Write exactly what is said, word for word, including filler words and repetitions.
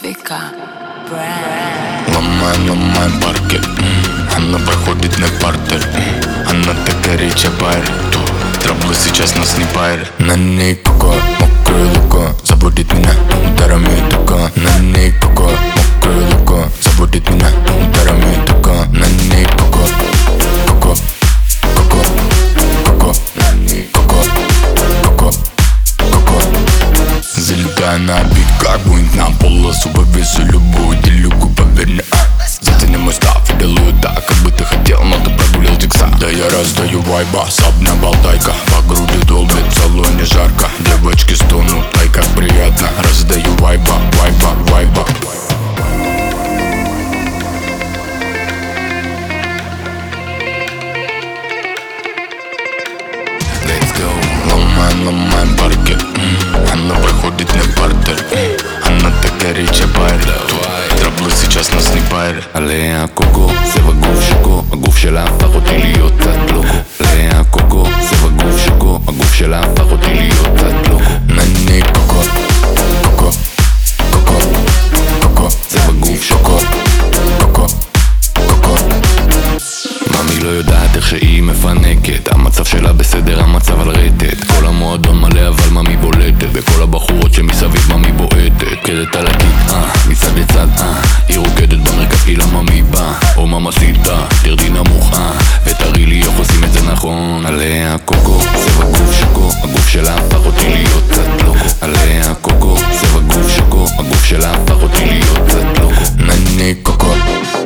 Вика Бренд. Ломаем, ломаем паркет, она проходит на партер. Она так горячая парит, траблы сейчас нас не парят. На ней коко, мокрое луко, заводит меня ударами тока. На ней коко, мокрое луко, заводит меня ударами тока. На ней коко, коко, коко, коко. На ней коко, коко, коко. Залетаю на бит, как будет на полосу. Повесу любую делюгу, поверь мне. Затяни мой став и делаю так, как бы ты хотел, но ты прогулил текста. Да я раздаю вайба, сабная болтайка. По груди долбит, в салоне жарко. Девочки стонут, ай как приятно. Раздаю вайба, вайба, вайба. Let's go. Ломаем, ломаем паркет, она проходит на партер. Она так горячая парит, траблы сейчас нас не парят. עליה קוקו, צבע גוף שקו, הגוף שלה הפך אותי להיות קצת לוקו. עליה קוקו, צבע גוף שקו, הגוף שלה הפך אותי להיות קצת לוקו. На ней коко, коко, коко, коко. צבע גוף שקו, קוקו, קוקו. ממי לא יודעת איך שהיא מפנקת. המצב שלה בסדר, המצב על רטט. כל המועדון מלא אבל ממי בולטת. וכל הבחורות שמסביב ממי בועטת. קדת על הקיק, אה, מצד לצד, אה. היא רוקדת במרכז כאילו ממי בא. או ממסיתה, תרדי נמוך, אה. ותראי לי איך עושים את זה נכון. עליה קוקו, צבע גוף שקו, הגוף שלה הפך אותי להיות קצת לוקו. עליה קוקו, צבע גוף שקו, הגוף שלה הפך אותי להיות קצת לוקו. На ней коко.